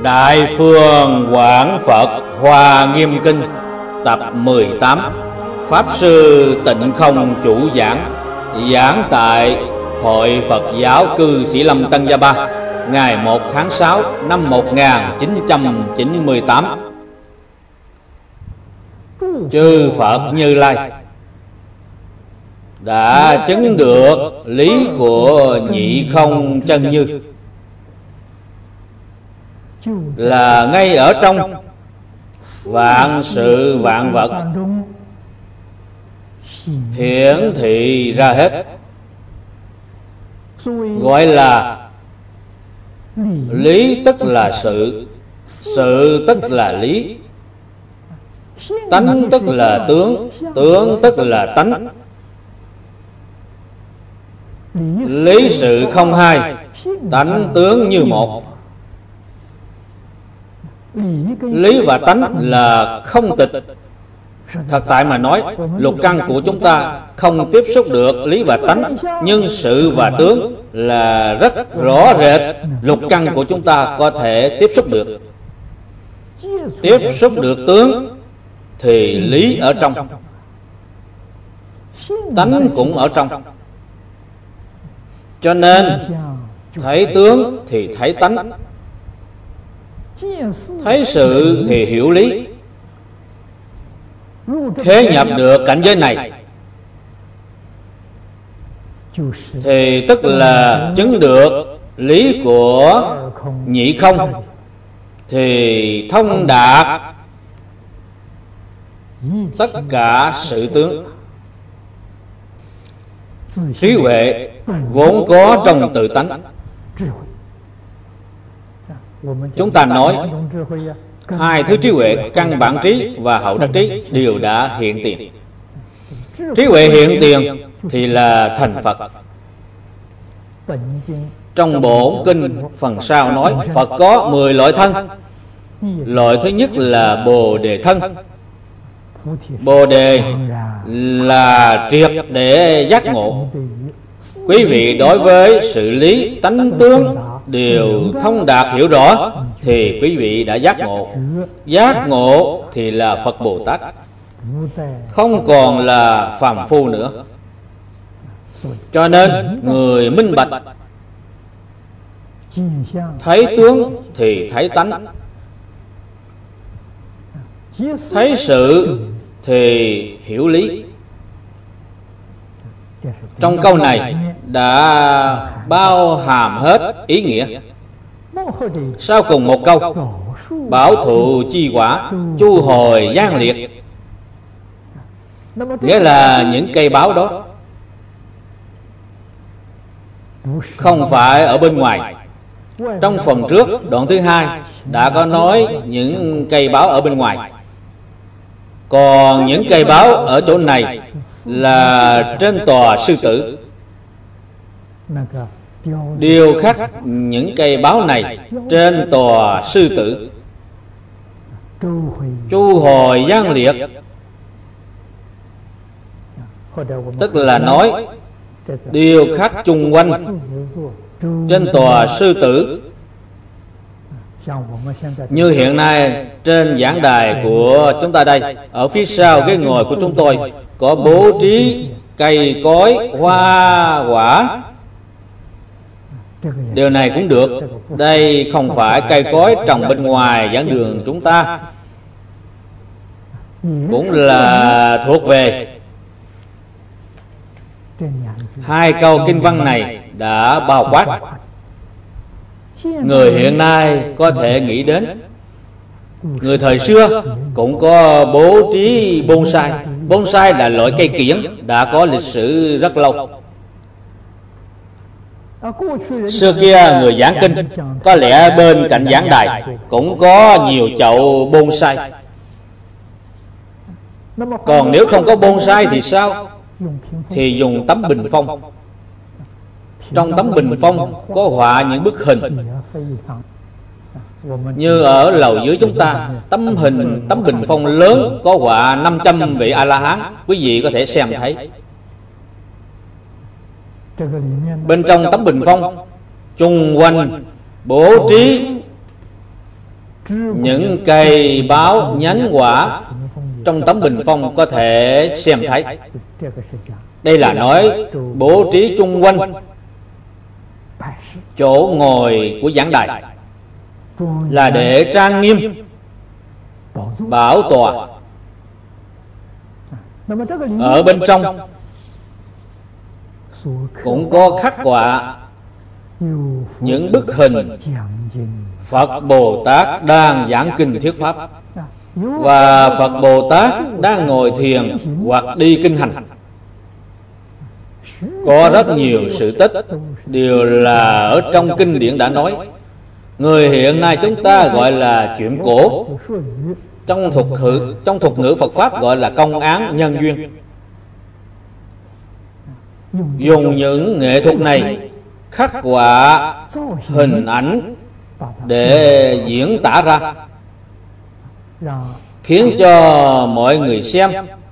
Đại Phương Quảng Phật Hoa Nghiêm Kinh tập 18. Pháp Sư Tịnh Không chủ giảng. Giảng tại Hội Phật giáo cư Sĩ Lâm Tân Gia Ba, ngày 1 tháng 6 năm 1998. Chư Phật Như Lai đã chứng được lý của nhị không chân như, là ngay ở trong vạn sự vạn vật hiển thị ra hết, gọi là lý tức là sự, sự tức là lý, tánh tức là tướng, tướng tức là tánh. Lý sự không hai, tánh tướng như một. Lý và tánh là không tịch. Thật tại mà nói, lục căn của chúng ta không tiếp xúc được lý và tánh, nhưng sự và tướng là rất rõ rệt. Lục căn của chúng ta có thể tiếp xúc được. Tiếp xúc được tướng thì lý ở trong, tánh cũng ở trong. Cho nên thấy tướng thì thấy tánh, thấy sự thì hiểu lý. Thế nhập được cảnh giới này thì tức là chứng được lý của nhị không, thì thông đạt tất cả sự tướng. Trí huệ vốn có trong tự tánh. Chúng ta nói hai thứ trí huệ, căn bản trí và hậu đắc trí, đều đã hiện tiền. Trí huệ hiện tiền thì là thành Phật. Trong bổn kinh phần sau nói Phật có 10 loại thân. Loại thứ nhất là Bồ Đề thân. Bồ Đề là triệt để giác ngộ. Quý vị đối với sự lý tánh tướng đều thông đạt hiểu rõ thì quý vị đã giác ngộ. Giác ngộ thì là Phật Bồ Tát, không còn là phàm phu nữa. Cho nên người minh bạch, thấy tướng thì thấy tánh, thấy sự thì hiểu lý. Trong câu này đã bao hàm hết ý nghĩa. Sau cùng một câu, bảo thụ chi quả, chu hồi giang liệt, nghĩa là những cây báo đó không phải ở bên ngoài. Trong phần trước, đoạn thứ 2 đã có nói những cây báo ở bên ngoài. Còn những cây báo ở chỗ này là trên tòa sư tử. Điều khắc những cây báo này trên tòa sư tử, chu hồi giang liệt, tức là nói điều khắc chung quanh trên tòa sư tử. Như hiện nay trên giảng đài của chúng ta đây, ở phía sau ghế ngồi của chúng tôi có bố trí cây cối, hoa quả. Điều này cũng được. Đây không phải cây cối trồng bên ngoài giảng đường chúng ta, cũng là thuộc về hai câu kinh văn này đã bao quát. Người hiện nay có thể nghĩ đến, người thời xưa cũng có bố trí bonsai. Bonsai là loại cây kiểng đã có lịch sử rất lâu. Xưa kia người giảng kinh có lẽ bên cạnh giảng đài cũng có nhiều chậu bonsai. Còn nếu không có bonsai thì sao? Thì dùng tấm bình phong. Trong tấm bình phong có họa những bức hình. Như ở lầu dưới chúng ta, tấm bình phong lớn có họa 500 vị A-la-hán. Quý vị có thể xem thấy. Bên trong tấm bình phong chung quanh bố trí những cây báo nhánh quả trong tấm bình phong có thể xem thấy. Đây là nói bố trí chung quanh chỗ ngồi của giảng đài là để trang nghiêm bảo tọa. Ở bên trong cũng có khắc họa những bức hình Phật Bồ Tát đang giảng kinh thuyết pháp, và Phật Bồ Tát đang ngồi thiền hoặc đi kinh hành. Có rất nhiều sự tích đều là ở trong kinh điển đã nói. Người hiện nay chúng ta gọi là chuyện cổ, trong thuật ngữ Phật Pháp gọi là công án nhân duyên. Dùng những nghệ thuật này khắc họa hình ảnh để diễn tả ra, khiến cho mọi người xem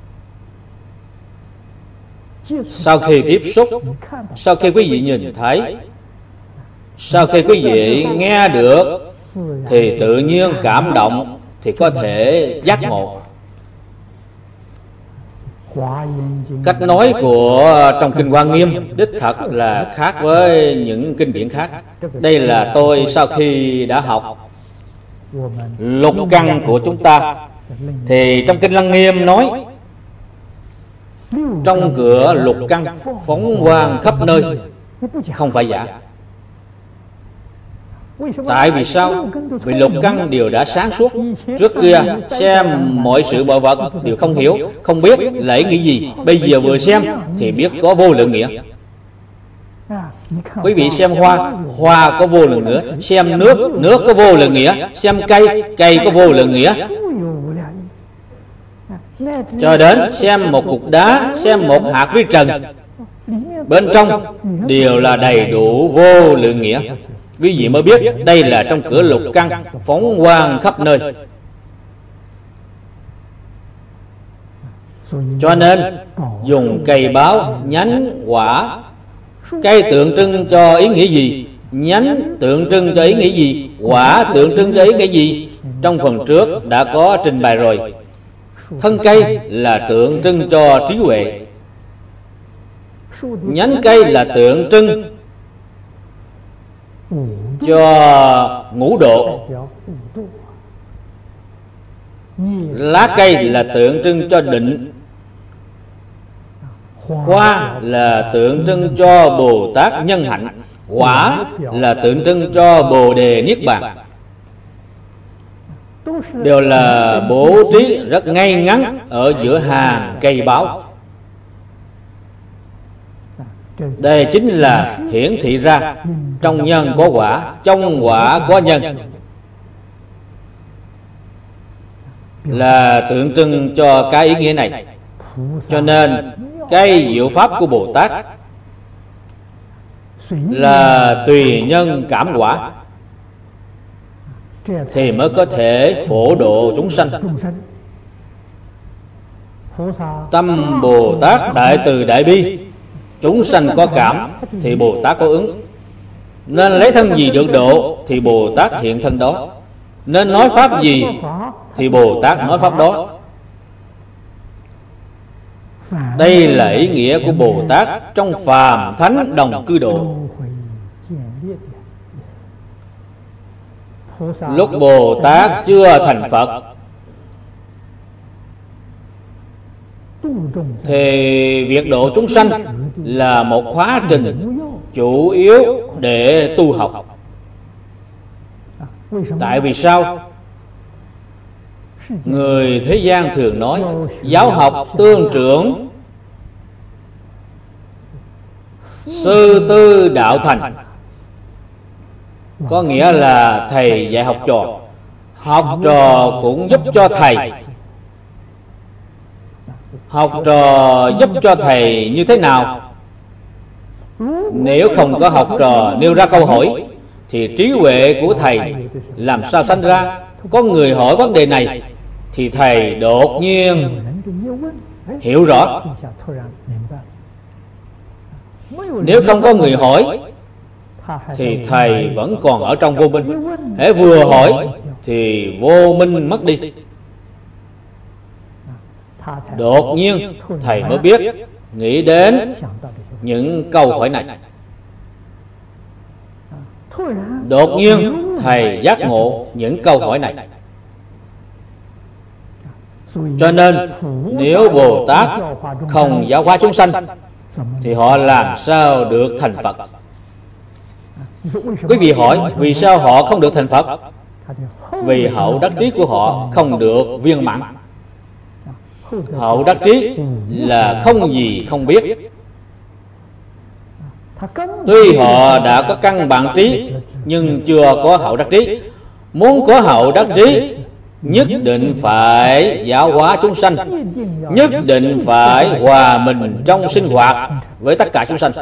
sau khi tiếp xúc, sau khi quý vị nhìn thấy, sau khi quý vị nghe được thì tự nhiên cảm động, thì có thể giác ngộ. Cách nói của trong kinh Hoa Nghiêm đích thật là khác với những kinh điển khác. Đây là tôi sau khi đã học lục căn của chúng ta, thì trong kinh Lăng Nghiêm nói trong cửa lục căn phóng quang khắp nơi, không phải giả. Tại vì sao? Vì lục căn đều đã sáng suốt. Trước kia xem mọi sự mọi vật đều không hiểu, không biết là ý nghĩa gì. Bây giờ vừa xem thì biết có vô lượng nghĩa. Quý vị xem hoa, hoa có vô lượng nghĩa. Xem nước, nước có vô lượng nghĩa. Xem cây, cây có vô lượng nghĩa. Cho đến xem một cục đá, xem một hạt vi trần, bên trong đều là đầy đủ vô lượng nghĩa. Quý vị mới biết đây là trong cửa lục căn phóng quang khắp nơi. Cho nên dùng cây báo, nhánh, quả. Cây tượng trưng cho ý nghĩa gì? Nhánh tượng trưng cho ý nghĩa gì? Quả tượng trưng cho ý nghĩa gì? Trong phần trước đã có trình bày rồi. Thân cây là tượng trưng cho trí huệ. Nhánh cây là tượng trưng cho ngũ độ. Lá cây là tượng trưng cho định. Hoa là tượng trưng cho Bồ Tát nhân hạnh. Quả là tượng trưng cho Bồ Đề Niết Bàn. Đều là bố trí rất ngay ngắn ở giữa hàng cây báo. Đây chính là hiển thị ra trong nhân có quả, trong quả có nhân, là tượng trưng cho cái ý nghĩa này. Cho nên cái diệu pháp của Bồ Tát là tùy nhân cảm quả, thì mới có thể phổ độ chúng sanh. Tâm Bồ Tát đại từ đại bi, chúng sanh có cảm thì Bồ Tát có ứng. Nên lấy thân gì được độ thì Bồ Tát hiện thân đó. Nên nói pháp gì thì Bồ Tát nói pháp đó. Đây là ý nghĩa của Bồ Tát trong phàm thánh đồng cư độ. Lúc Bồ Tát chưa thành Phật thì việc độ chúng sanh là một quá trình chủ yếu để tu học. Tại vì sao? Người thế gian thường nói giáo học tương trưởng, sư tư đạo thành. Có nghĩa là thầy dạy học trò, học trò cũng giúp cho thầy. Học trò giúp cho thầy như thế nào? Nếu không có học trò nêu ra câu hỏi thì trí huệ của thầy làm sao sanh ra? Có người hỏi vấn đề này thì thầy đột nhiên hiểu rõ. Nếu không có người hỏi thì thầy vẫn còn ở trong vô minh. Hễ vừa hỏi thì vô minh mất đi. Đột nhiên thầy mới biết, nghĩ đến những câu hỏi này. Đột nhiên thầy giác ngộ những câu hỏi này. Cho nên nếu Bồ Tát không giáo hóa chúng sanh thì họ làm sao được thành Phật? Quý vị hỏi vì sao họ không được thành Phật? Vì hậu đắc trí của họ không được viên mãn. Hậu đắc trí là không gì không biết. Tuy họ đã có căn bản trí nhưng chưa có hậu đắc trí. Muốn có hậu đắc trí, nhất định phải giáo hóa chúng sanh, nhất định phải hòa mình trong sinh hoạt với tất cả chúng sanh.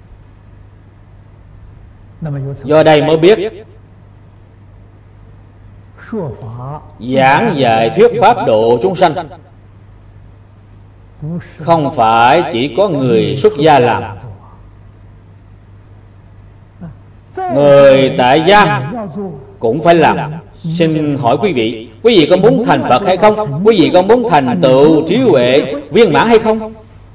Do đây mới biết, giảng dạy thuyết pháp độ chúng sanh không phải chỉ có người xuất gia làm. Người tại gia cũng phải làm. Xin hỏi quý vị có muốn thành Phật hay không? Quý vị có muốn thành tựu trí huệ viên mãn hay không?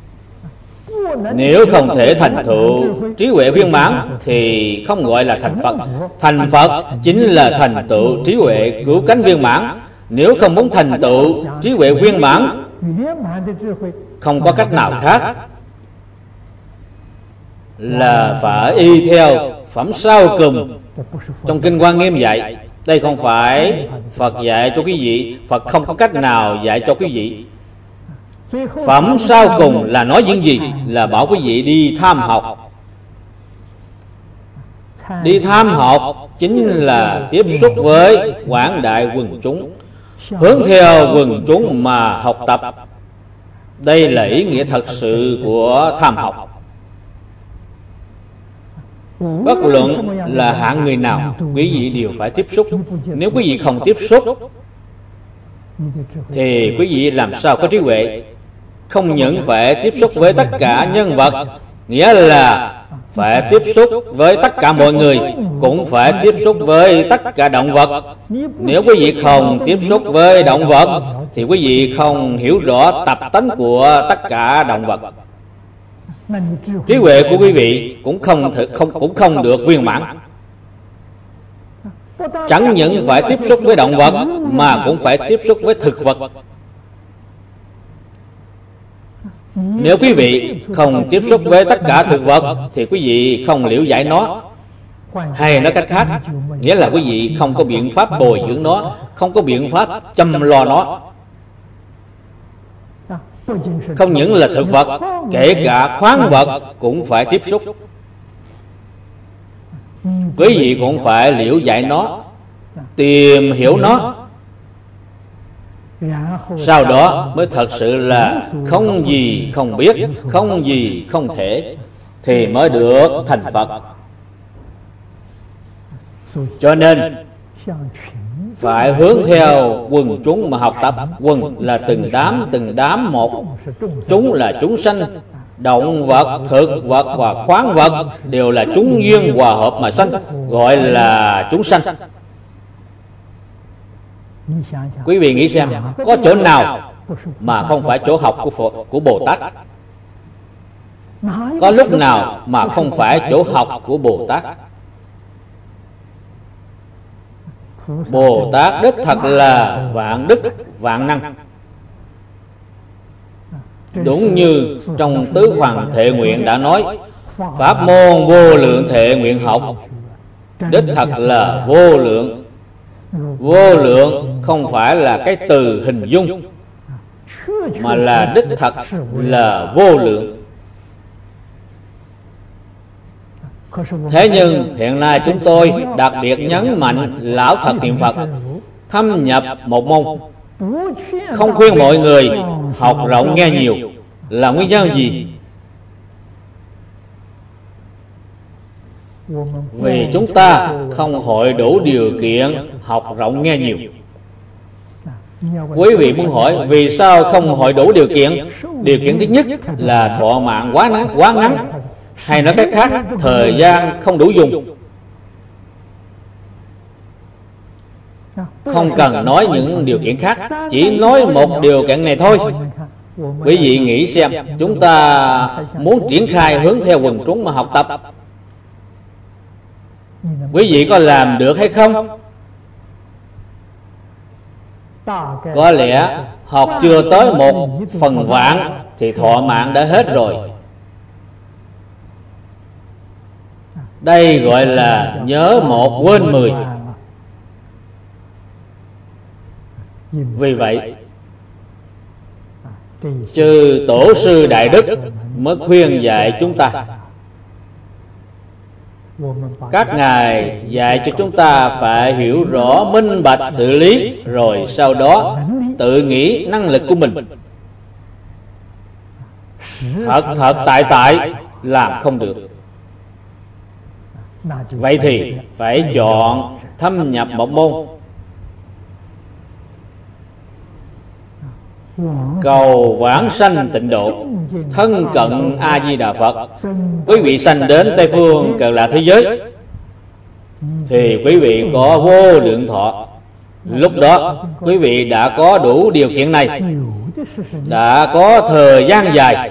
Nếu không thể thành tựu trí huệ viên mãn thì không gọi là thành Phật. Thành Phật chính là thành tựu trí huệ cứu cánh viên mãn. Nếu không muốn thành tựu trí huệ viên mãn, không có cách nào khác là phải y theo phẩm sau cùng trong Kinh Hoa Nghiêm dạy. Đây không phải Phật dạy cho quý vị, Phật không có cách nào dạy cho quý vị. Phẩm sau cùng là nói những gì? Là bảo quý vị đi tham học. Đi tham học chính là tiếp xúc với quảng đại quần chúng, hướng theo quần chúng mà học tập. Đây là ý nghĩa thật sự của tham học. Bất luận là hạng người nào, quý vị đều phải tiếp xúc. Nếu quý vị không tiếp xúc thì quý vị làm sao có trí huệ? Không những phải tiếp xúc với tất cả nhân vật, nghĩa là phải tiếp xúc với tất cả mọi người, cũng phải tiếp xúc với tất cả động vật. Nếu quý vị không tiếp xúc với động vật thì quý vị không hiểu rõ tập tánh của tất cả động vật. Trí huệ của quý vị cũng không được viên mãn. Chẳng những phải tiếp xúc với động vật mà cũng phải tiếp xúc với thực vật. Nếu quý vị không tiếp xúc với tất cả thực vật thì quý vị không liễu giải nó. Hay nói cách khác, nghĩa là quý vị không có biện pháp bồi dưỡng nó, không có biện pháp chăm lo nó. Không những là thực vật, kể cả khoáng vật cũng phải tiếp xúc. Quý vị cũng phải liễu giải nó, tìm hiểu nó. Sau đó mới thật sự là không gì không biết, không gì không thể, thì mới được thành Phật. Cho nên phải hướng theo quần chúng mà học tập. Quần là từng đám một. Chúng là chúng sanh, động vật, thực vật và khoáng vật đều là chúng duyên hòa hợp mà sanh, gọi là chúng sanh. Quý vị nghĩ xem, có chỗ nào mà không phải chỗ học của Bồ Tát? Có lúc nào mà không phải chỗ học của Bồ Tát? Bồ Tát đích thật là vạn đức vạn năng. Đúng như trong Tứ Hoàng Thệ Nguyện đã nói, pháp môn vô lượng thệ nguyện học, đích thật là vô lượng. Vô lượng không phải là cái từ hình dung, mà là đích thật là vô lượng. Thế nhưng hiện nay chúng tôi đặc biệt nhấn mạnh lão thật niệm Phật, thâm nhập một môn, không khuyên mọi người học rộng nghe nhiều. Là nguyên nhân gì? Vì chúng ta không hội đủ điều kiện học rộng nghe nhiều. Quý vị muốn hỏi vì sao không hội đủ điều kiện? Điều kiện thứ nhất là thọ mạng quá ngắn, hay nói cách khác, thời gian không đủ dùng. không cần nói những điều kiện khác, chỉ nói một điều kiện này thôi. Quý vị nghĩ xem, chúng ta muốn triển khai hướng theo quần chúng mà học tập, quý vị có làm được hay không? Có lẽ học chưa tới 1/1000 thì thọ mạng đã hết rồi. Đây gọi là nhớ 1 quên 10. Vì vậy, chư tổ sư đại đức mới khuyên dạy chúng ta. Các ngài dạy cho chúng ta phải hiểu rõ minh bạch sự lý, rồi sau đó tự nghĩ năng lực của mình. Thật tại làm không được. Vậy thì phải chọn thâm nhập một môn, cầu vãng sanh tịnh độ, thân cận A Di Đà Phật. Quý vị sanh đến Tây Phương Cực Lạc thế giới thì quý vị có vô lượng thọ. Lúc đó quý vị đã có đủ điều kiện này, đã có thời gian dài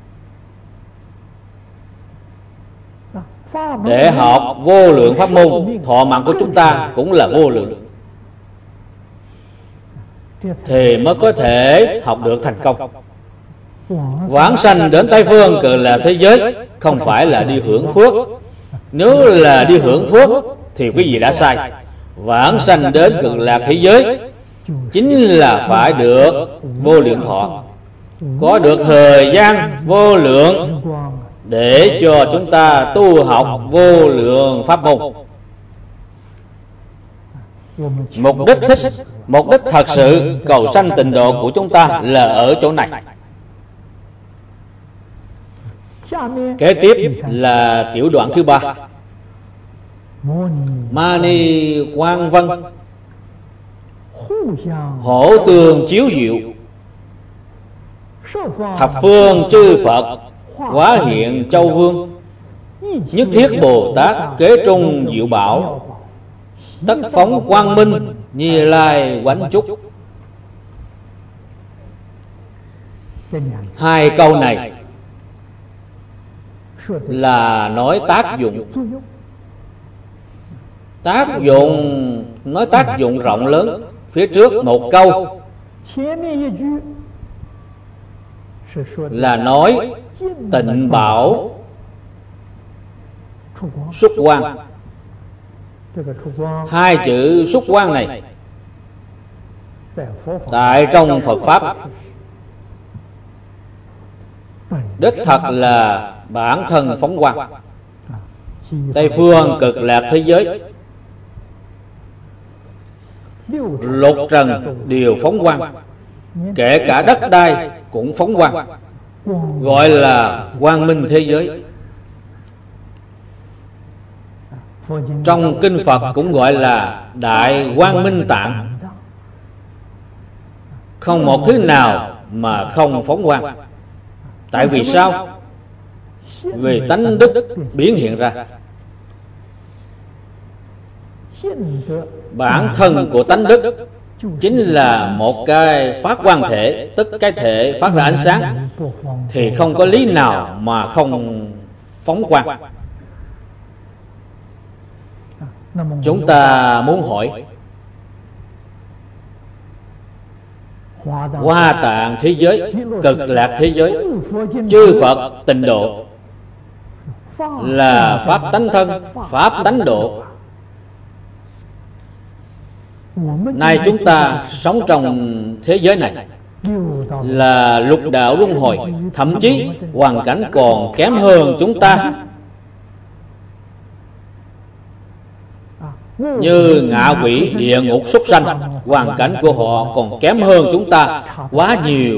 để học vô lượng pháp môn. Thọ mạng của chúng ta cũng là vô lượng, thì mới có thể học được thành công. Vãng sanh đến Tây Phương Cực Lạc thế giới không phải là đi hưởng phước. Nếu là đi hưởng phước thì quý vị đã sai. Vãng sanh đến Cực Lạc thế giới chính là phải được vô lượng thọ, có được thời gian vô lượng để cho chúng ta tu học vô lượng pháp môn. Mục đích thật sự cầu sanh tịnh độ của chúng ta là ở chỗ này. Kế tiếp là tiểu đoạn thứ 3. Mani Quang Vân, hổ tương chiếu diệu, thập phương chư Phật hóa hiện châu vương, nhất thiết Bồ Tát kế trung diệu bảo, tất phóng quang minh Như Lai quánh chúc. Hai câu này là nói tác dụng. Nói tác dụng rộng lớn. Phía trước một câu là nói tịnh bảo xuất quang. Hai chữ xuất quang này tại trong Phật Pháp đích thật là bản thân phóng quang. Tây Phương Cực Lạc thế giới, lục trần đều phóng quang, kể cả đất đai cũng phóng quang, gọi là quang minh thế giới. Trong kinh Phật cũng gọi là đại quang minh tạng. Không một thứ nào mà không phóng quang. Tại vì sao? Vì tánh đức biến hiện ra. Bản thân của tánh đức chính là một cái phát quang thể, tức cái thể phát ra ánh sáng, thì không có lý nào mà không phóng quang. Chúng ta muốn hỏi, Hoa Tạng thế giới, Cực Lạc thế giới, chư Phật tịnh độ là pháp tánh thân, pháp tánh độ. Nay chúng ta sống trong thế giới này là lục đạo luân hồi, thậm chí hoàn cảnh còn kém hơn chúng ta. Như ngạ quỷ, địa ngục, súc sanh, hoàn cảnh của họ còn kém hơn chúng ta quá nhiều.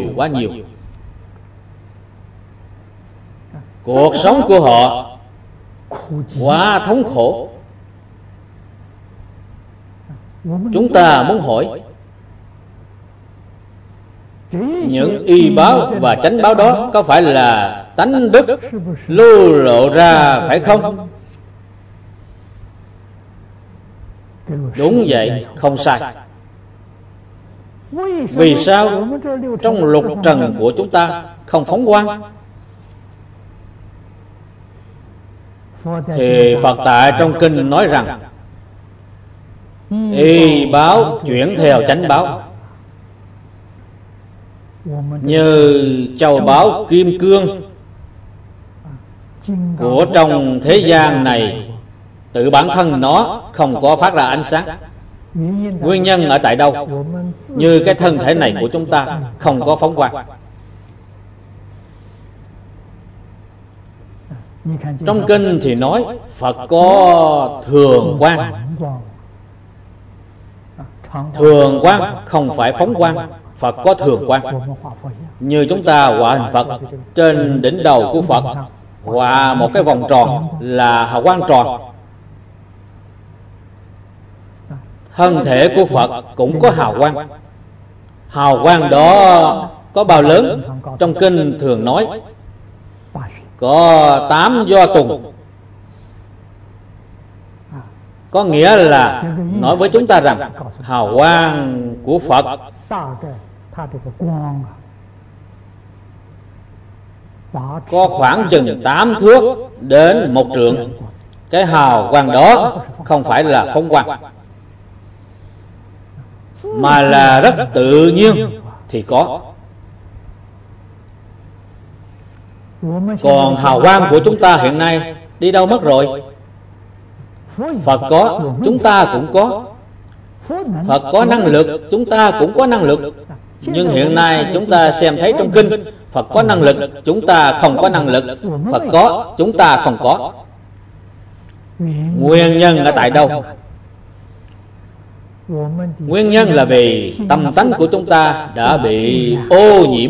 Cuộc sống của họ quá thống khổ. Chúng ta muốn hỏi, những y báo và chánh báo đó có phải là tánh đức lưu lộ ra phải không? Đúng vậy, không sai. Vì sao trong lục trần của chúng ta không phóng quang? Thì Phật tại trong kinh nói rằng y báo chuyển theo chánh báo. Như châu báu kim cương của trong thế gian này, tự bản thân nó không có phát ra ánh sáng. Nguyên nhân ở tại đâu? Như cái thân thể này của chúng ta không có phóng quang. Trong kinh thì nói Phật có thường quang. Thường quang không phải phóng quang. Phật có thường quang. Như chúng ta họa hình Phật, trên đỉnh đầu của Phật họa một cái vòng tròn là hào quang tròn. Thân thể của Phật cũng có hào quang. Hào quang đó có bao lớn? Trong kinh thường nói có 8 do tùng. Có nghĩa là nói với chúng ta rằng hào quang của Phật có khoảng chừng 8 thước đến 1 trượng. Cái hào quang đó không phải là phóng quang, mà là rất tự nhiên thì có. Còn hào quang của chúng ta hiện nay đi đâu mất rồi? Phật có, chúng ta cũng có. Phật có năng lực, chúng ta cũng có năng lực. Nhưng hiện nay chúng ta xem thấy trong kinh, Phật có năng lực, chúng ta không có năng lực. Phật có, chúng ta không có. Nguyên nhân ở tại đâu? Nguyên nhân là vì tâm tánh của chúng ta đã bị ô nhiễm.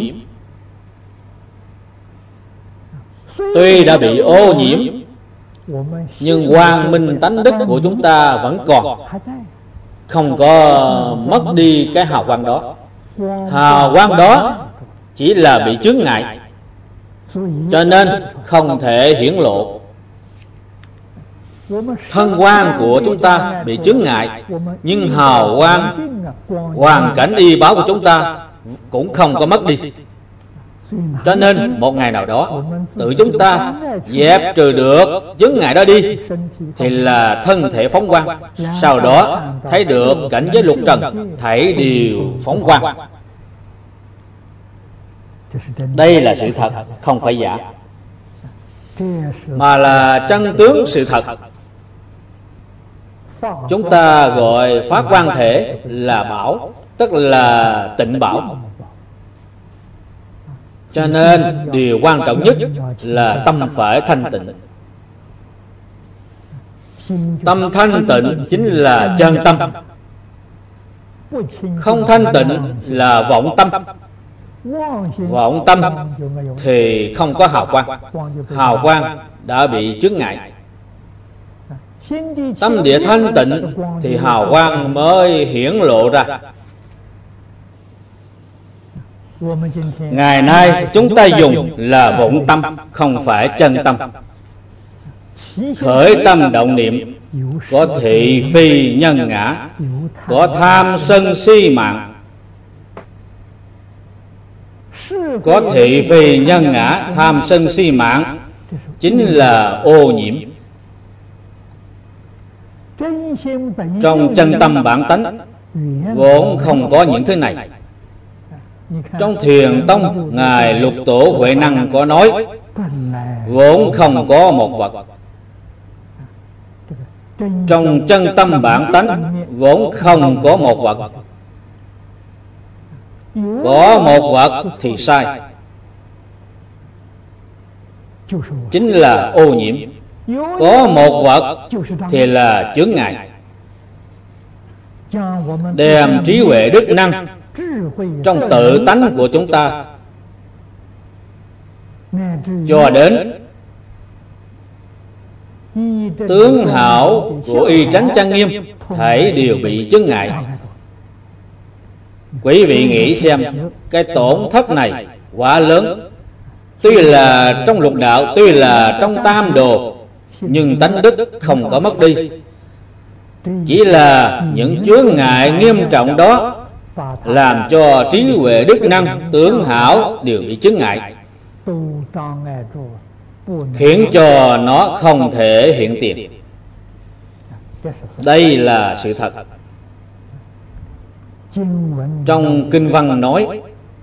Tuy đã bị ô nhiễm, nhưng quang minh tánh đức của chúng ta vẫn còn, không có mất đi cái hào quang đó. Hào quang đó chỉ là bị chướng ngại, cho nên không thể hiển lộ. Thân quang của chúng ta bị chướng ngại, nhưng hào quang, hoàn cảnh y báo của chúng ta cũng không có mất đi. Cho nên một ngày nào đó tự chúng ta dẹp trừ được chướng ngại đó đi, thì là thân thể phóng quang. Sau đó thấy được cảnh giới lục trần thảy đều phóng quang. Đây là sự thật, không phải giả, mà là chân tướng sự thật. Chúng ta gọi phát quang thể là bảo, tức là tịnh bảo. Cho nên điều quan trọng nhất là tâm phải thanh tịnh. Tâm thanh tịnh chính là chân tâm. Không thanh tịnh là vọng tâm. Vọng tâm thì không có hào quang. Hào quang đã bị chướng ngại. Tâm địa thanh tịnh thì hào quang mới hiển lộ ra. Ngày nay chúng ta dùng là vọng tâm, không phải chân tâm. Khởi tâm động niệm có thị phi nhân ngã, có tham sân si mạng. Có thị phi nhân ngã, tham sân si mạng chính là ô nhiễm. Trong chân tâm bản tánh vốn không có những thứ này. Trong Thiền Tông, Ngài Lục Tổ Huệ Năng có nói vốn không có một vật. Trong chân tâm bản tánh vốn không có một vật. Có một vật thì sai, chính là ô nhiễm. Có một vật thì là chướng ngại. Đem trí huệ đức năng trong tự tánh của chúng ta cho đến tướng hảo của y tránh trang nghiêm, thảy đều bị chướng ngại. Quý vị nghĩ xem, cái tổn thất này quá lớn. Tuy là trong lục đạo, tuy là trong tam đồ, nhưng tánh đức không có mất đi. Chỉ là những chướng ngại nghiêm trọng đó làm cho trí huệ đức năng tướng hảo đều bị chướng ngại, khiến cho nó không thể hiện tiền. Đây là sự thật. Trong kinh văn nói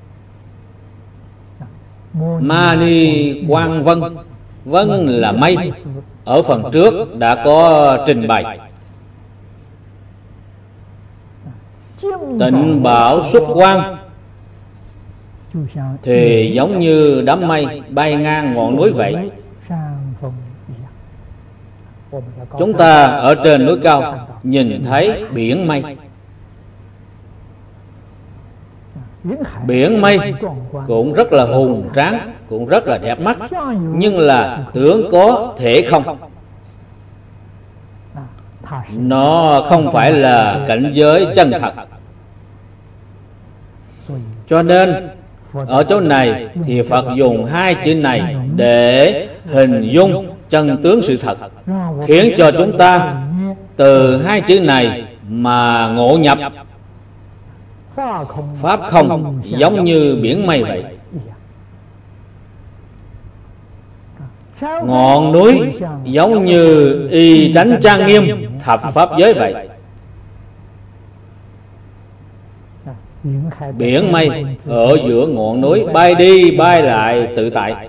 Mani Quang Vân, vân là mây, ở phần trước đã có trình bày. Tịnh bảo xuất quang thì giống như đám mây bay ngang ngọn núi vậy. Chúng ta ở trên núi cao nhìn thấy biển mây. Biển mây cũng rất là hùng tráng, cũng rất là đẹp mắt, nhưng là tướng có thể không. Nó không phải là cảnh giới chân thật. Cho nên ở chỗ này thì Phật dùng hai chữ này để hình dung chân tướng sự thật, khiến cho chúng ta từ hai chữ này mà ngộ nhập pháp không giống như biển mây vậy. Ngọn núi giống như y tránh trang nghiêm thập pháp giới vậy. Biển mây ở giữa ngọn núi bay đi bay lại tự tại.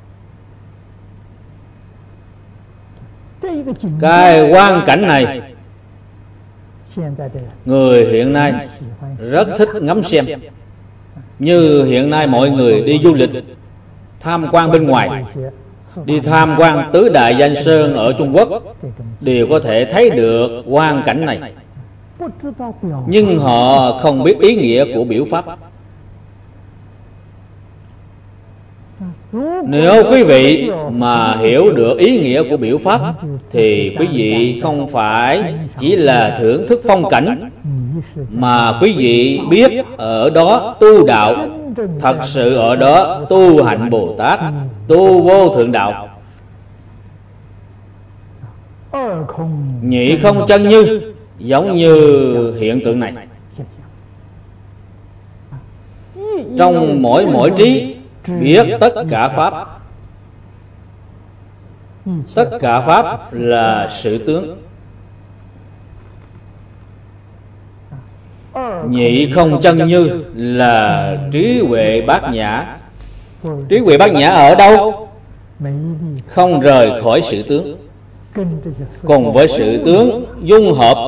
Cái quang cảnh này người hiện nay rất thích ngắm xem. Như hiện nay mọi người đi du lịch tham quan bên ngoài, đi tham quan tứ đại danh sơn ở Trung Quốc, đều có thể thấy được quang cảnh này, nhưng họ không biết ý nghĩa của biểu pháp. Nếu quý vị mà hiểu được ý nghĩa của biểu pháp thì quý vị không phải chỉ là thưởng thức phong cảnh, mà quý vị biết ở đó tu đạo, thật sự ở đó tu hạnh Bồ Tát, tu vô thượng đạo. Nhị không chân như giống như hiện tượng này. Trong mỗi trí biết tất cả pháp. Tất cả pháp là sự tướng. Nhị không chân như là trí huệ bát nhã. Trí huệ bát nhã ở đâu? Không rời khỏi sự tướng, cùng với sự tướng dung hợp.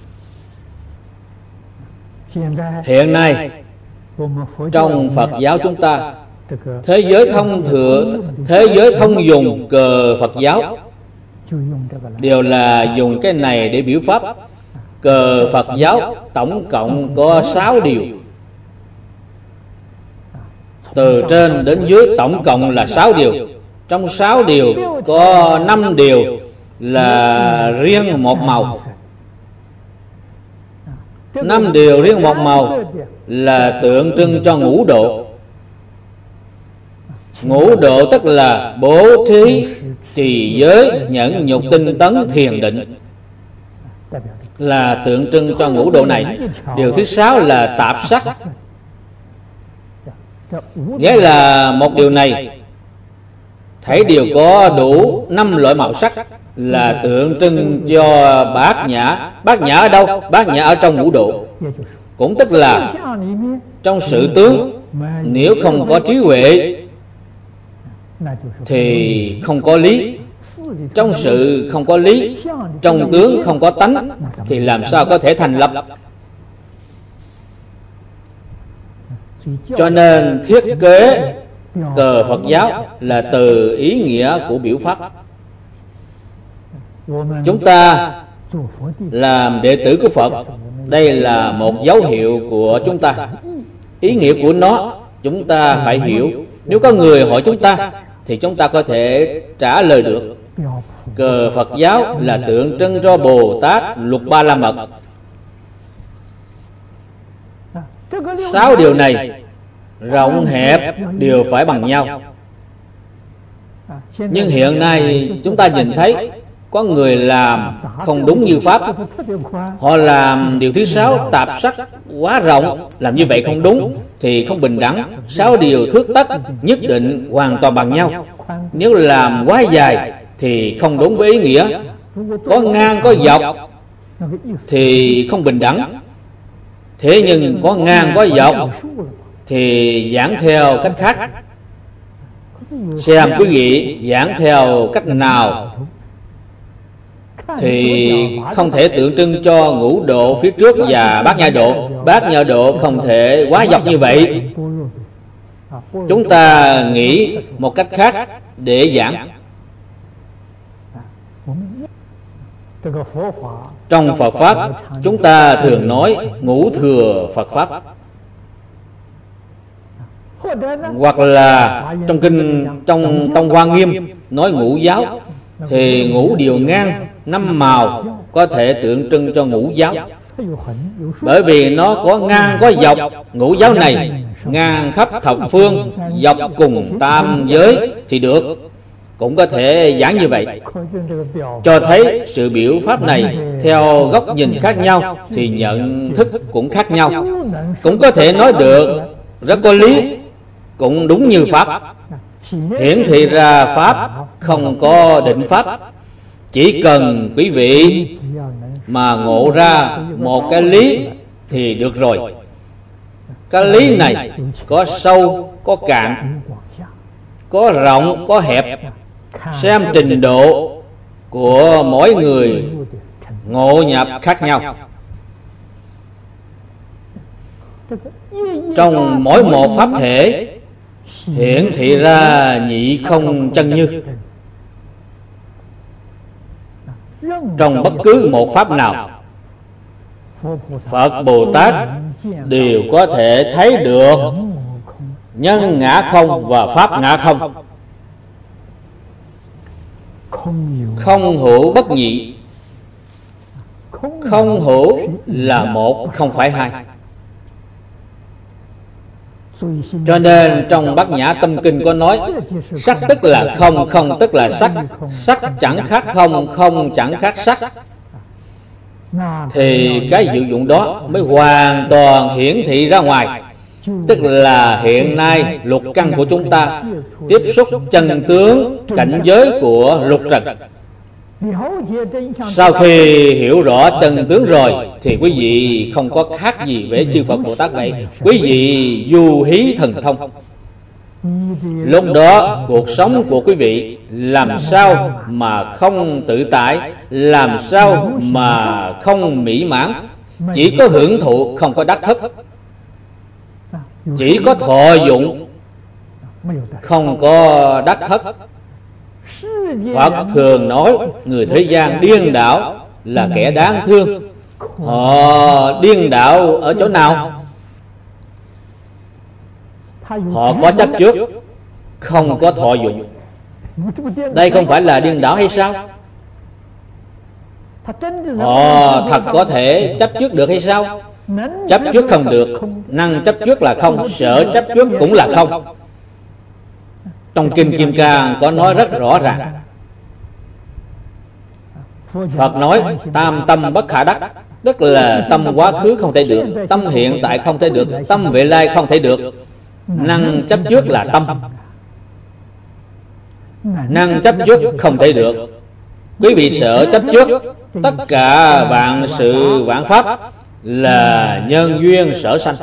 Hiện nay trong Phật giáo chúng ta, thế giới thông dùng cờ Phật giáo đều là dùng cái này để biểu pháp. Cờ Phật giáo tổng cộng có 6 điều, từ trên đến dưới tổng cộng là 6 điều. Trong 6 điều có 5 điều là riêng một màu. 5 điều riêng một màu là tượng trưng cho ngũ độ. Ngũ độ tức là bố thí, trì giới, nhẫn nhục, tinh tấn, thiền định, là tượng trưng cho ngũ độ này. Điều thứ 6 là tạp sắc, nghĩa là một điều này thấy đều có đủ 5 loại màu sắc, là tượng trưng cho bát nhã. Bát nhã ở đâu? Bát nhã ở trong ngũ độ. Cũng tức là trong sự tướng, nếu không có trí huệ thì không có lý. Trong sự không có lý, trong tướng không có tánh, thì làm sao có thể thành lập? Cho nên thiết kế cờ Phật giáo là từ ý nghĩa của biểu pháp. Chúng ta làm đệ tử của Phật, đây là một dấu hiệu của chúng ta. Ý nghĩa của nó chúng ta phải hiểu. Nếu có người hỏi chúng ta thì chúng ta có thể trả lời được. Cờ Phật giáo là tượng trưng cho Bồ Tát Lục Ba La Mật. 6 điều này rộng hẹp đều phải bằng nhau. Nhưng hiện nay chúng ta nhìn thấy Có người làm không đúng như pháp. Họ làm điều thứ 6 tạp sắc quá rộng. Làm như vậy không đúng thì không bình đẳng. 6 điều thước tất nhất định hoàn toàn bằng nhau. Nếu làm quá dài thì không đúng với ý nghĩa. Có ngang có dọc thì không bình đẳng. Thế nhưng có ngang có dọc thì giảng theo cách khác. Xem quý vị giảng theo cách nào thì không thể tượng trưng cho ngũ độ phía trước và bát nhã độ. Bát nhã độ không thể quá dọc như vậy. Chúng ta nghĩ một cách khác để giảng. Trong Phật Pháp chúng ta thường nói ngũ thừa Phật Pháp, hoặc là trong kinh trong Tông Hoa Nghiêm nói ngũ giáo, thì ngũ điều ngang 5 màu có thể tượng trưng cho ngũ giáo. Bởi vì nó có ngang có dọc. Ngũ giáo này ngang khắp thập phương, dọc cùng tam giới thì được. Cũng có thể giảng như vậy, cho thấy sự biểu pháp này theo góc nhìn khác nhau thì nhận thức cũng khác nhau. Cũng có thể nói được rất có lý, cũng đúng như pháp. Hiển thị ra pháp không có định pháp. Chỉ cần quý vị mà ngộ ra một cái lý thì được rồi. Cái lý này có sâu, có cạn, có rộng, có hẹp. Xem trình độ của mỗi người ngộ nhập khác nhau. Trong mỗi một pháp thể hiển thị ra nhị không chân như. Trong bất cứ một pháp nào, Phật Bồ Tát đều có thể thấy được nhân ngã không và pháp ngã không. Không hữu bất nhị. Không hữu là một, không phải hai. Cho nên trong Bát Nhã Tâm Kinh có nói sắc tức là không, không tức là sắc. Sắc chẳng khác không, không chẳng khác sắc. Thì cái diệu dụng đó mới hoàn toàn hiển thị ra ngoài. Tức là hiện nay lục căn của chúng ta tiếp xúc chân tướng cảnh giới của lục trần. Sau khi hiểu rõ chân tướng rồi thì quý vị không có khác gì với chư Phật Bồ Tát vậy. Quý vị du hí thần thông. Lúc đó cuộc sống của quý vị làm sao mà không tự tại, làm sao mà không mỹ mãn. Chỉ có hưởng thụ, không có đắc thức. Chỉ có thọ dụng, không có đắc thất. Phật thường nói người thế gian điên đảo là kẻ đáng thương. Họ điên đảo ở chỗ nào? Họ có chấp trước, không có thọ dụng. Đây không phải là điên đảo hay sao? Họ thật có thể chấp trước được hay sao? Chấp trước không được. Năng chấp trước là không, sở chấp trước cũng là không. Trong Kinh Kim Cang có nói rất rõ ràng. Phật nói tam tâm bất khả đắc. Tức là tâm quá khứ không thể được, tâm hiện tại không thể được, tâm vị lai không thể được. Năng chấp trước là tâm. Năng chấp trước không thể được. Quý vị sở chấp trước. Tất cả vạn sự vạn pháp là nhân duyên sở sanh.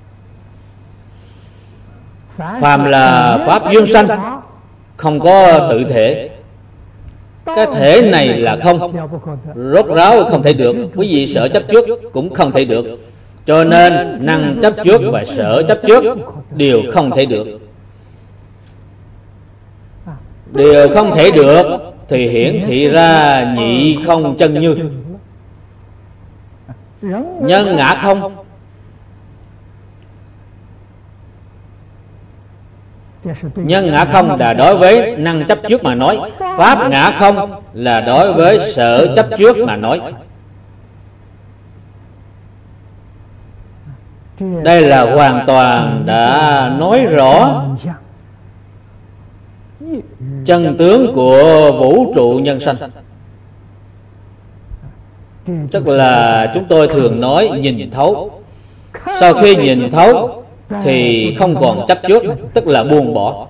Phàm là pháp duyên sanh, không có tự thể. Cái thể này là không, rốt ráo không thể được. Quý vị sở chấp trước cũng không thể được. Cho nên năng chấp trước và sở chấp trước đều không thể được. Điều không thể được thì hiển thị ra nhị không chân như. Nhân ngã không. Nhân ngã không là đối với năng chấp trước mà nói. Pháp ngã không là đối với sở chấp trước mà nói. Đây là hoàn toàn đã nói rõ chân tướng của vũ trụ nhân sanh. Tức là chúng tôi thường nói nhìn thấu. Sau khi nhìn thấu thì không còn chấp trước, tức là buông bỏ.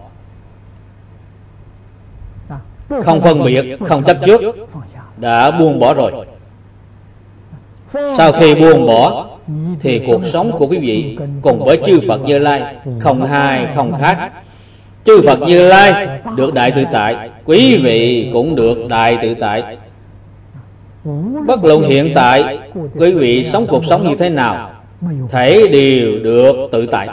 Không phân biệt, không chấp trước, đã buông bỏ rồi. Sau khi buông bỏ thì cuộc sống của quý vị cùng với chư Phật Như Lai không hai không khác. Chư Phật Như Lai được đại tự tại, quý vị cũng được đại tự tại. Bất luận hiện tại quý vị sống cuộc sống như thế nào, thảy đều được tự tại.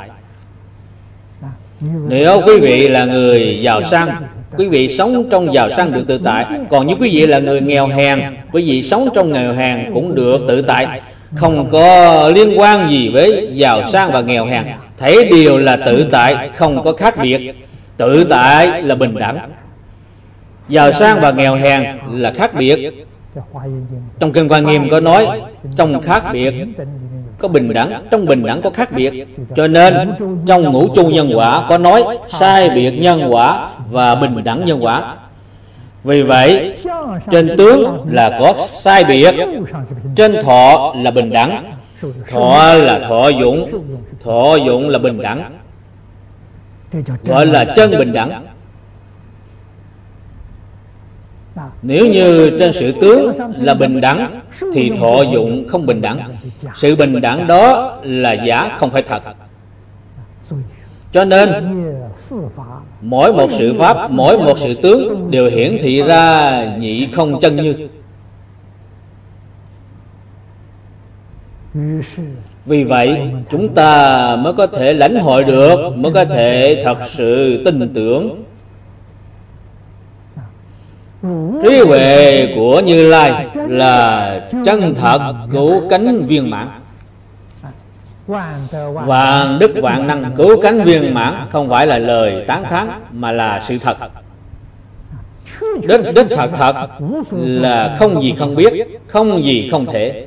Nếu quý vị là người giàu sang, quý vị sống trong giàu sang được tự tại. Còn nếu quý vị là người nghèo hèn, quý vị sống trong nghèo hèn cũng được tự tại. Không có liên quan gì với giàu sang và nghèo hèn, thảy đều là tự tại, không có khác biệt. Tự tại là bình đẳng. Giàu sang và nghèo hèn là khác biệt. Trong Kinh Hoa Nghiêm có nói, trong khác biệt có bình đẳng, trong bình đẳng có khác biệt. Cho nên trong Ngũ Chu Nhân Quả có nói sai biệt nhân quả và bình đẳng nhân quả. Vì vậy trên tướng là có sai biệt, trên thọ là bình đẳng. Thọ là thọ dụng, thọ dụng là bình đẳng, gọi là chân bình đẳng. Nếu như trên sự tướng là bình đẳng thì thọ dụng không bình đẳng. Sự bình đẳng đó là giả, không phải thật. Cho nên mỗi một sự pháp, mỗi một sự tướng đều hiển thị ra nhị không chân như. Vì vậy chúng ta mới có thể lãnh hội được, mới có thể thật sự tin tưởng. Trí huệ của Như Lai là chân thật cứu cánh viên mãn. Vạn đức vạn năng cứu cánh viên mãn không phải là lời tán thán, mà là sự thật. Đích thật thật là không gì không biết, không gì không thể.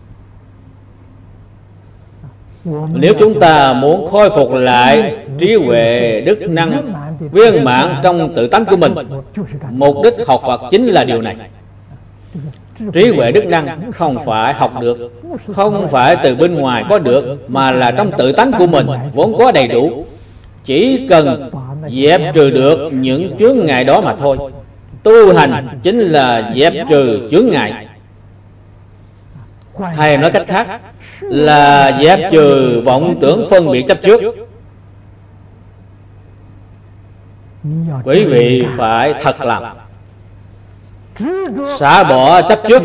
Nếu chúng ta muốn khôi phục lại trí huệ đức năng viên mãn trong tự tánh của mình, mục đích học Phật chính là điều này. Trí huệ đức năng không phải học được, không phải từ bên ngoài có được, mà là trong tự tánh của mình vốn có đầy đủ. Chỉ cần dẹp trừ được những chướng ngại đó mà thôi. Tu hành chính là dẹp trừ chướng ngại, hay nói cách khác là dẹp trừ vọng tưởng phân biệt chấp trước. Quý vị phải thật làm, xả bỏ chấp trước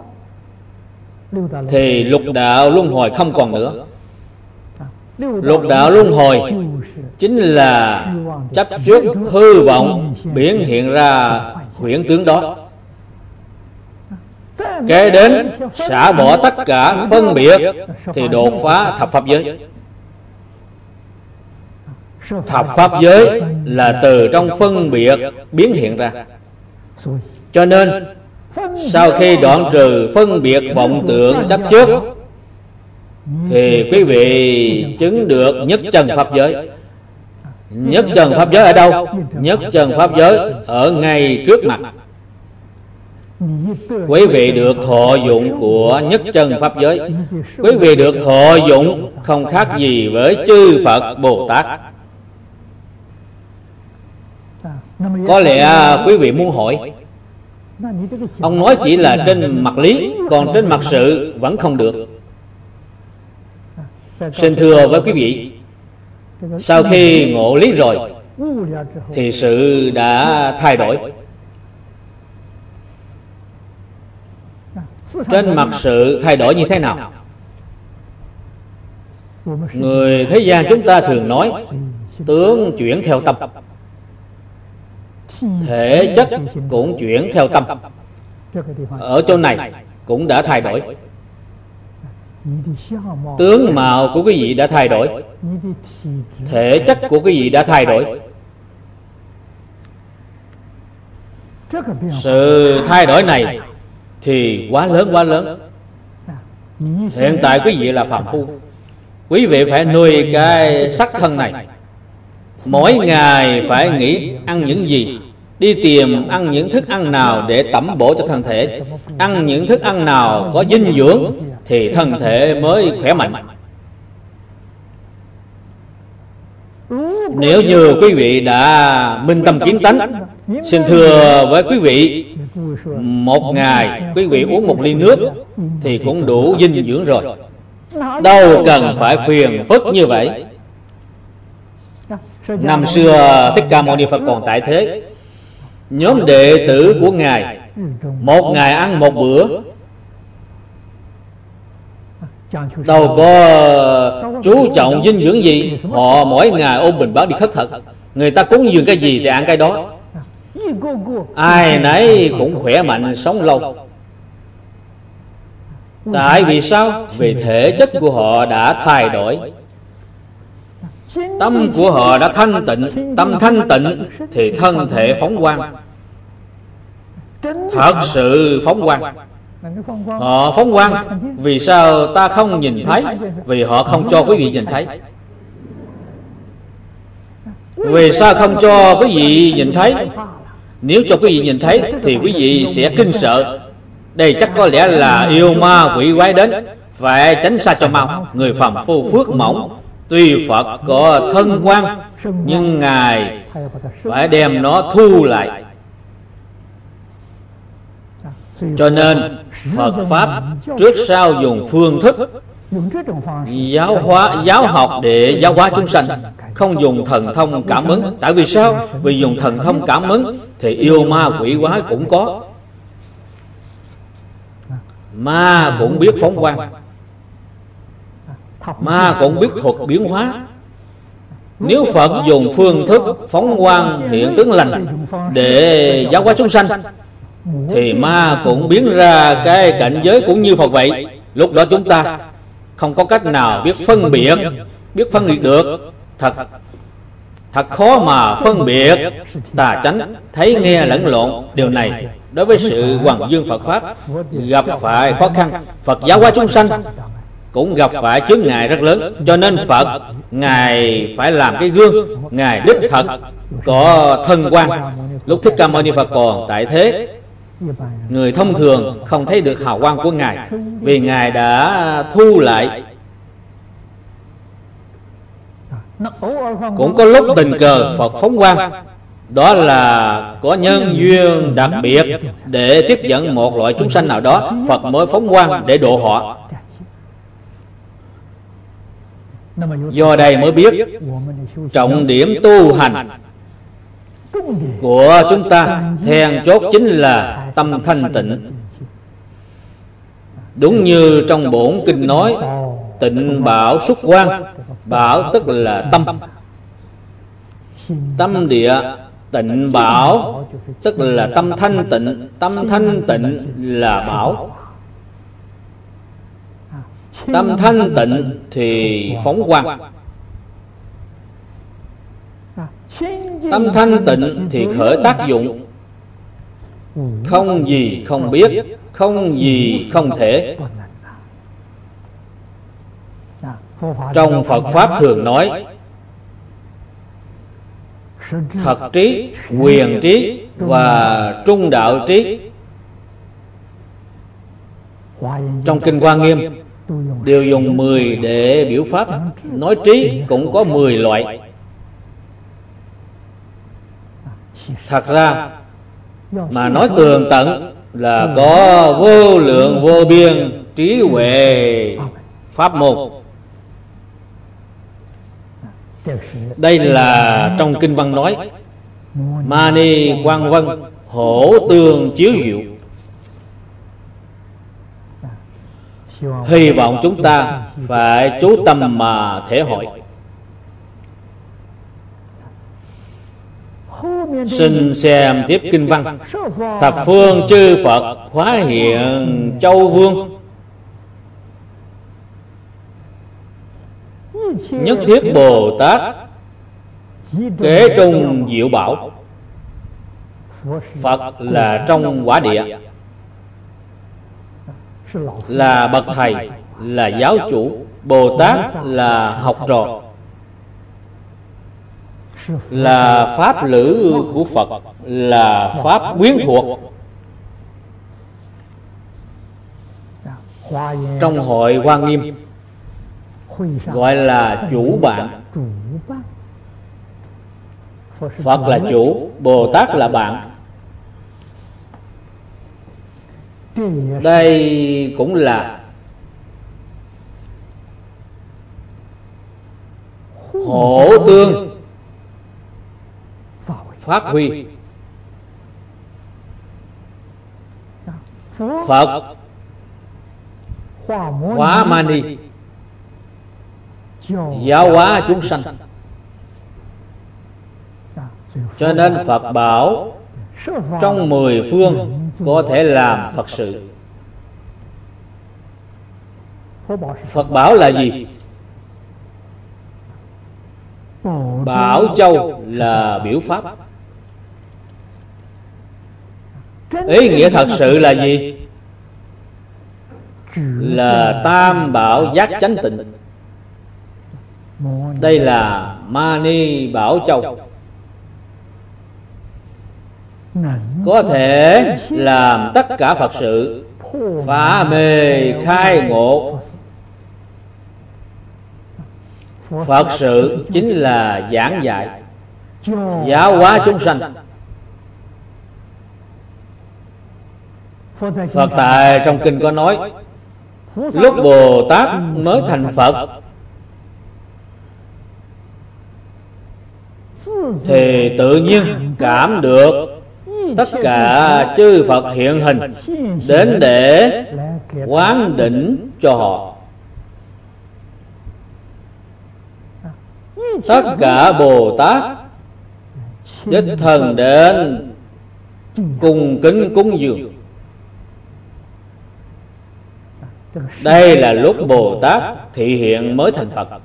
thì lục đạo luân hồi không còn nữa. Lục đạo luân hồi chính là chấp trước hư vọng biến hiện ra huyễn tướng đó. Kế đến xả bỏ tất cả phân biệt thì đột phá thập pháp giới. Thập pháp giới là từ trong phân biệt biến hiện ra. Cho nên sau khi đoạn trừ phân biệt vọng tưởng chấp trước thì quý vị chứng được nhất chân pháp giới. Nhất chân pháp giới ở đâu? Nhất chân pháp giới ở ngay trước mặt. Quý vị được thọ dụng của nhất chân pháp giới. Quý vị được thọ dụng không khác gì với chư Phật Bồ Tát. Có lẽ quý vị muốn hỏi, ông nói chỉ là trên mặt lý, còn trên mặt sự vẫn không được. Xin thưa với quý vị, sau khi ngộ lý rồi thì sự đã thay đổi. Trên mặt sự thay đổi như thế nào? Người thế gian chúng ta thường nói tướng chuyển theo tâm, thể chất cũng chuyển theo tâm. Ở chỗ này cũng đã thay đổi. Tướng mạo của quý vị đã thay đổi, thể chất của quý vị đã thay đổi. Sự thay đổi này thì quá lớn, quá lớn. Hiện tại quý vị là phàm phu, quý vị phải nuôi cái sắc thân này. Mỗi ngày phải nghĩ ăn những gì, đi tìm ăn những thức ăn nào để tẩm bổ cho thân thể, ăn những thức ăn nào có dinh dưỡng thì thân thể mới khỏe mạnh. Nếu như quý vị đã minh tâm kiến tánh, xin thưa với quý vị, một ngày quý vị uống 1 ly nước thì cũng đủ dinh dưỡng rồi, đâu cần phải phiền phức như vậy. Năm xưa Thích Ca Mâu Ni Phật còn tại thế, nhóm đệ tử của Ngài một ngày ăn 1 bữa, đâu có chú trọng dinh dưỡng gì. Họ mỗi ngày ôm bình bát đi khất thực, người ta cúng dường cái gì thì ăn cái đó, ai nấy cũng khỏe mạnh sống lâu. Tại vì sao? Vì thể chất của họ đã thay đổi, tâm của họ đã thanh tịnh. Tâm thanh tịnh thì thân thể phóng quang, thật sự phóng quang. Họ phóng quang. Vì sao ta không nhìn thấy? Vì họ không cho quý vị nhìn thấy. Vì sao không cho quý vị nhìn thấy? Nếu cho quý vị nhìn thấy thì quý vị sẽ kinh sợ. Đây chắc có lẽ là yêu ma quỷ quái đến, phải tránh xa cho mau. Người phàm phu phước mỏng, tuy Phật có thân quan, nhưng Ngài phải đem nó thu lại. Cho nên Phật Pháp trước sau dùng phương thức giáo học để giáo hóa chúng sanh, không dùng thần thông cảm ứng. Tại vì sao? Vì dùng thần thông cảm ứng thì yêu ma quỷ quái cũng có. Ma cũng biết phóng quang, ma cũng biết thuật biến hóa. Nếu Phật dùng phương thức phóng quang hiện tướng lành để giáo hóa chúng sanh thì ma cũng biến ra cái cảnh giới cũng như Phật vậy. Lúc đó chúng ta không có cách nào biết phân biệt được. Thật khó mà phân biệt tà chánh, thấy nghe lẫn lộn. Điều này đối với sự hoằng dương Phật Pháp gặp phải khó khăn. Phật giáo hóa chúng sanh cũng gặp phải chướng ngại rất lớn. Cho nên Phật Ngài phải làm cái gương. Ngài đích thật có thân quan. Lúc Thích Ca Mâu Ni Phật còn tại thế, người thông thường không thấy được hào quang của Ngài, vì Ngài đã thu lại. Cũng có lúc tình cờ Phật phóng quang, đó là có nhân duyên đặc biệt để tiếp dẫn một loại chúng sanh nào đó, Phật mới phóng quang để độ họ. Do đây mới biết trọng điểm tu hành của chúng ta, then chốt chính là tâm thanh tịnh. Đúng như trong bổn kinh nói, tịnh bảo xuất quang. Bảo tức là tâm. Tâm địa tịnh bảo tức là tâm thanh tịnh. Tâm thanh tịnh là bảo. Tâm thanh tịnh thì phóng quang. Tâm thanh tịnh thì khởi tác dụng. Không gì không biết, không gì không thể. Trong Phật Pháp thường nói thật trí, quyền trí và trung đạo trí. Trong Kinh Hoa Nghiêm đều dùng 10 để biểu pháp. Nói trí cũng có 10 loại. Thật ra mà nói tường tận là có vô lượng vô biên trí huệ pháp môn. Đây là trong kinh văn nói Mani Quang Vân hổ tương chiếu diệu. Hy vọng chúng ta phải chú tâm mà thể hội. Xin xem tiếp kinh văn. Thập phương chư Phật hóa hiện châu vương, nhất thiết Bồ Tát kế trung diệu bảo. Phật là trong quả địa, là bậc thầy, là giáo chủ. Bồ Tát là học trò. là pháp lữ của Phật, là pháp quyến thuộc. Trong hội Hoa Nghiêm gọi là chủ bạn. Phật là chủ, Bồ Tát là bạn. Đây cũng là hỗ tương phát huy. Phật hóa mani, giáo hóa chúng sanh. Cho nên Phật bảo trong 10 phương có thể làm Phật sự. Phật bảo là gì? Bảo châu là biểu pháp. Ý nghĩa thật sự là gì? Là tam bảo giác chánh tịnh. Đây là Mani Bảo Châu, có thể làm tất cả Phật sự, phá mê khai ngộ. Phật sự chính là giảng dạy, giáo hóa chúng sanh. Phật tại trong kinh có nói, lúc Bồ Tát mới thành Phật thì tự nhiên cảm được tất cả chư Phật hiện hình đến để quán đỉnh cho họ. Tất cả Bồ Tát đích thân đến cung kính cúng dường. Đây là lúc Bồ Tát thị hiện mới thành Phật.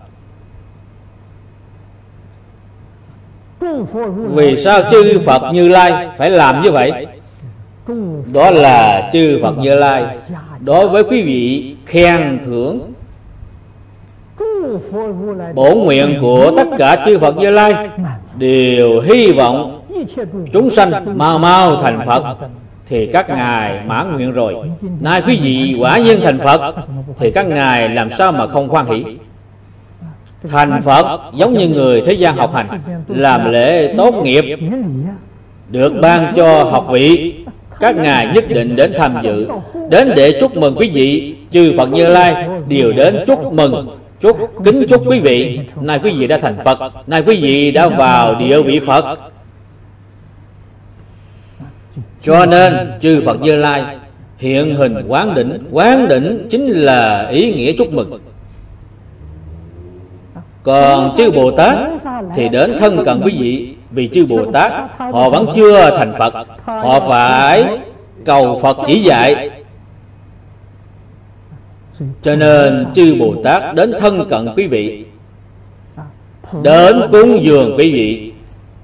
Vì sao chư Phật Như Lai phải làm như vậy? Đó là chư Phật Như Lai đối với quý vị khen thưởng. Bổn nguyện của tất cả chư Phật Như Lai đều hy vọng chúng sanh mau mau thành Phật, thì các ngài mãn nguyện rồi. Nay quý vị quả nhiên thành Phật, thì các ngài làm sao mà không hoan hỷ? Thành Phật giống như người thế gian học hành, làm lễ tốt nghiệp, được ban cho học vị, các ngài nhất định đến tham dự, đến để chúc mừng quý vị. Chư Phật Như Lai đều đến chúc mừng, kính chúc quý vị. Nay quý vị đã thành Phật, nay quý vị đã vào địa vị Phật. Cho nên chư Phật Như Lai hiện hình quán đỉnh. Quán đỉnh chính là ý nghĩa chúc mừng. Còn chư Bồ Tát thì đến thân cận quý vị. Vì chư Bồ Tát họ vẫn chưa thành Phật, họ phải cầu Phật chỉ dạy. Cho nên chư Bồ Tát đến thân cận quý vị, đến cúng dường quý vị.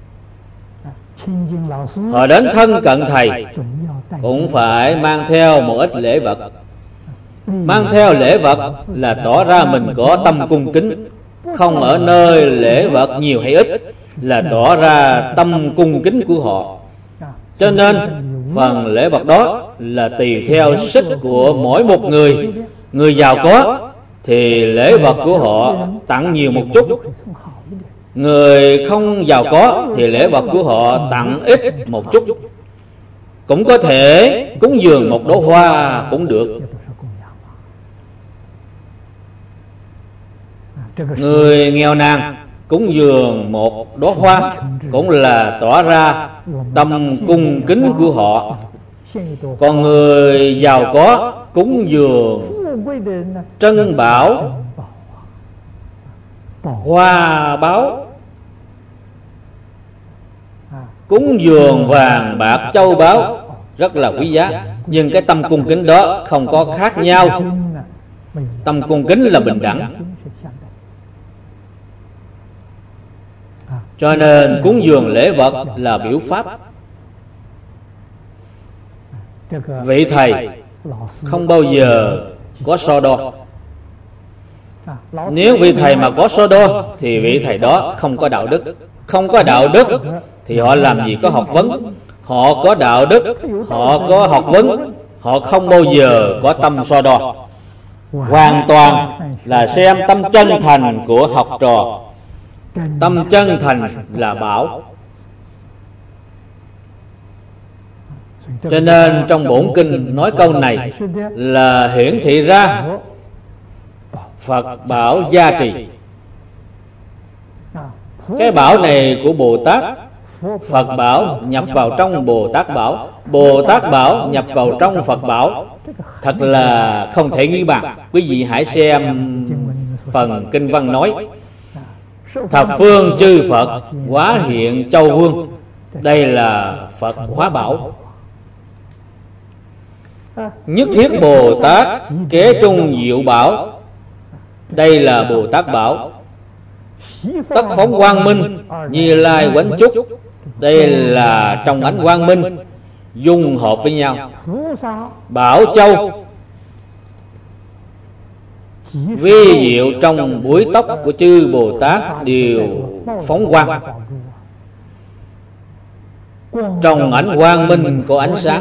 Họ đến thân cận thầy cũng phải mang theo một ít lễ vật. Mang theo lễ vật là tỏ ra mình có tâm cung kính. Không ở nơi lễ vật nhiều hay ít, là tỏ ra tâm cung kính của họ. Cho nên phần lễ vật đó là tùy theo sức của mỗi một người. Người giàu có thì lễ vật của họ tặng nhiều một chút. Người không giàu có thì lễ vật của họ tặng ít một chút. Cũng có thể cúng dường một đóa hoa cũng được. Người nghèo nàn cúng dường một đóa hoa cũng là tỏ ra tâm cung kính của họ. Còn người giàu có cúng dường trân bảo, hoa báu, cúng dường vàng bạc châu báu rất là quý giá. Nhưng cái tâm cung kính đó không có khác nhau. Tâm cung kính là bình đẳng. Cho nên cúng dường lễ vật là biểu pháp. Vị thầy không bao giờ có so đo. Nếu vị thầy mà có so đo thì vị thầy đó không có đạo đức. không có đạo đức thì họ làm gì có học vấn. Họ có đạo đức, họ có học vấn, họ không bao giờ có tâm so đo. Hoàn toàn là xem tâm chân thành của học trò. Tâm chân thành là bảo. Cho nên trong bổn kinh nói câu này là hiển thị ra Phật bảo gia trì. Cái bảo này của Bồ Tát, Phật bảo nhập vào trong Bồ Tát bảo, Bồ Tát bảo nhập vào trong Phật bảo. Thật là không thể nghĩ bàn. Quý vị hãy xem phần kinh văn nói: thập phương chư Phật hóa hiện châu vương. Đây là Phật hóa bảo. Nhất thiết Bồ Tát kế trung diệu bảo. Đây là Bồ Tát bảo. Tất phóng quang minh, Như Lai quánh chúc. Đây là trong ánh quang minh dung hợp với nhau. Bảo châu vi diệu trong búi tóc của chư Bồ Tát đều phóng quang. Trong ánh quang minh có ánh sáng.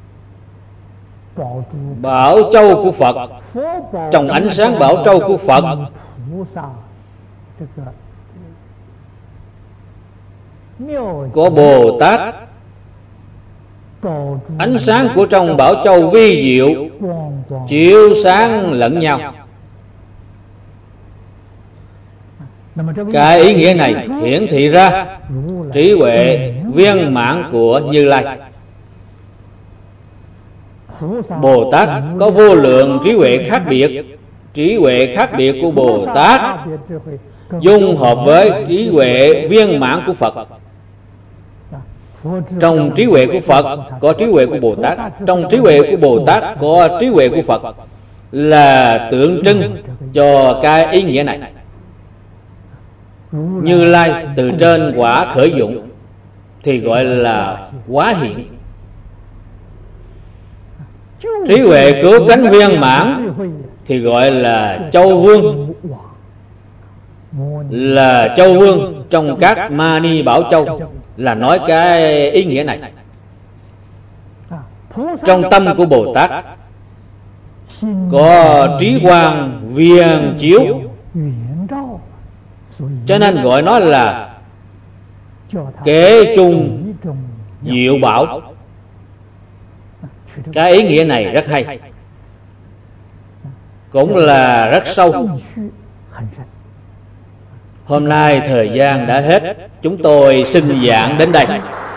Bảo châu của Phật, trong ánh sáng bảo châu của Phật có Bồ Tát. Ánh sáng của trong bảo châu vi diệu chiếu sáng lẫn nhau. Cái ý nghĩa này hiển thị ra trí huệ viên mãn của Như Lai. Bồ Tát có vô lượng trí huệ khác biệt. Trí huệ khác biệt của Bồ Tát dung hợp với trí huệ viên mãn của Phật. Trong trí huệ của Phật có trí huệ của Bồ Tát. Trong trí huệ của Bồ Tát có trí huệ của Phật, là tượng trưng cho cái ý nghĩa này. Như Lai từ trên quả khởi dụng thì gọi là hóa hiện. Trí huệ cứu cánh viên mãn thì gọi là châu vương. Là châu vương trong các Mani Bảo Châu, là nói cái ý nghĩa này. Trong tâm của Bồ Tát có trí quang viên chiếu, cho nên gọi nó là kế trung diệu bảo. Cái ý nghĩa này rất hay, cũng là rất sâu. Hôm nay thời gian đã hết, chúng tôi xin giảng đến đây.